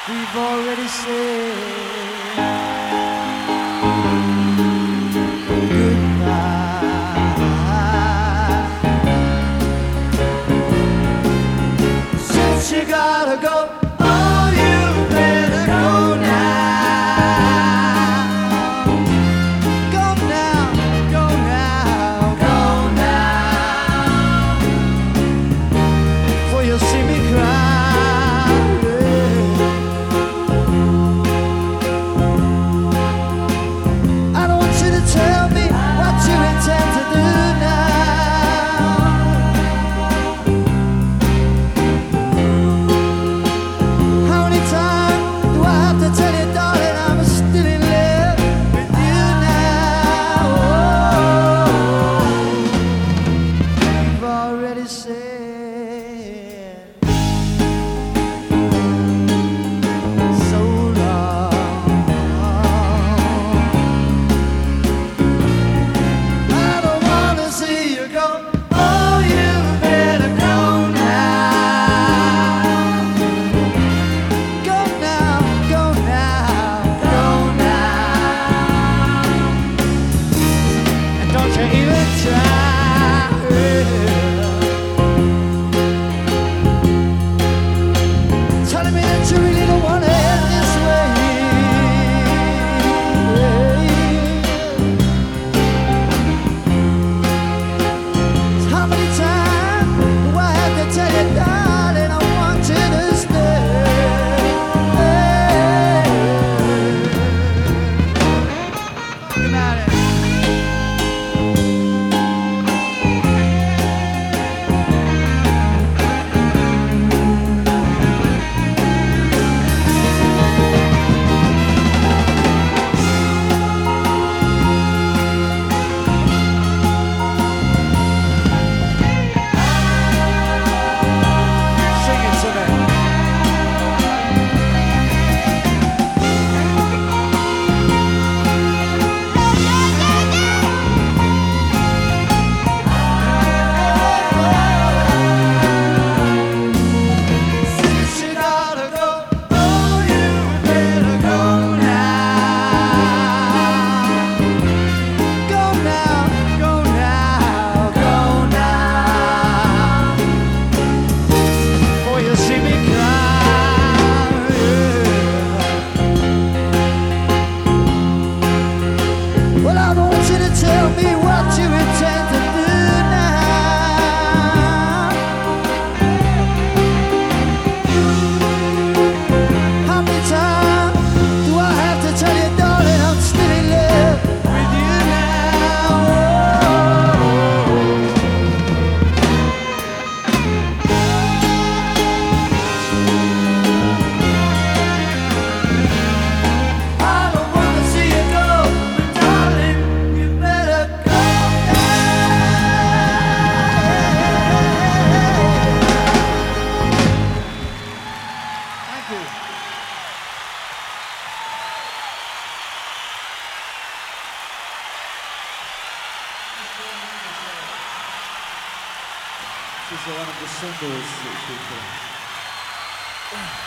we've already said goodbye. Since you gotta go, oh, you better go now. Go now, go now, go now. For you'll see me cry. Tell me what you intend to do now. How many times do I have to tell you, darling, I'm still in love with you now? Oh, you've already said so long. Telling me that you really don't want to end this way. How many times do I have to tell you, darling, I want you to stay? Think about it. Well, I want you to tell me what you intend to do now. How many times do I have to tell you, darling, I'm still in love with you This is one of the singles that people